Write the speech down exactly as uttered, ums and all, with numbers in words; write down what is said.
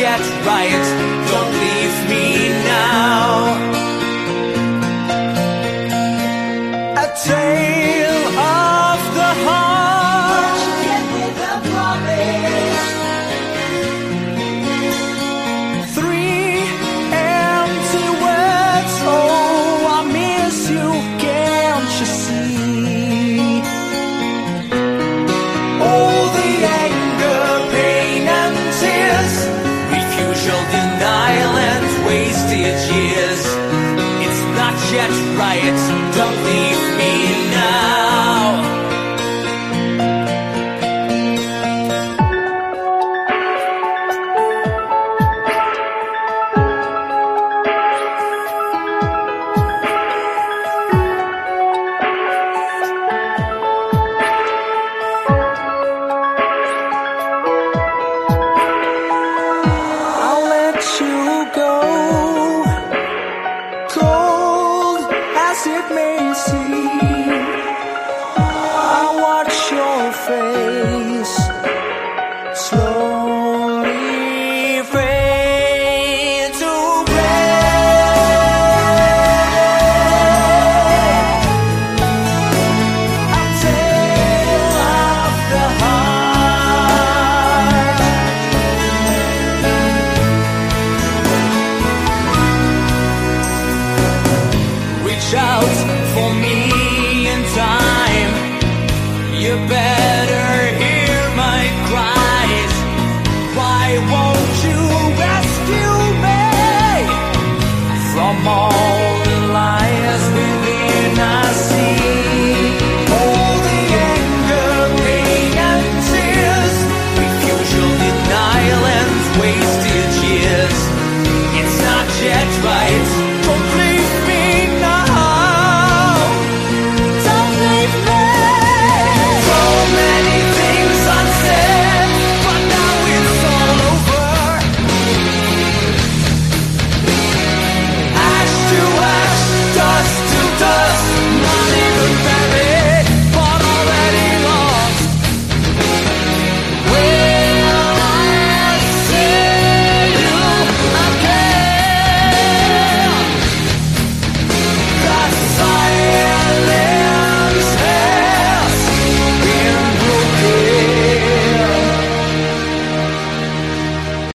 yet right. Don't leave me now. A tale of the heart. Get with a promise. Three empty words. Oh, I miss you. Can't you see? All the anger, pain and tears, refusal, denial and wasted years. It's not yet right. Don't leave me now. I'll let you go, cold as it may seem. I watch your face slowly fade to gray. A tale of the heart. Reach out for me in time. You better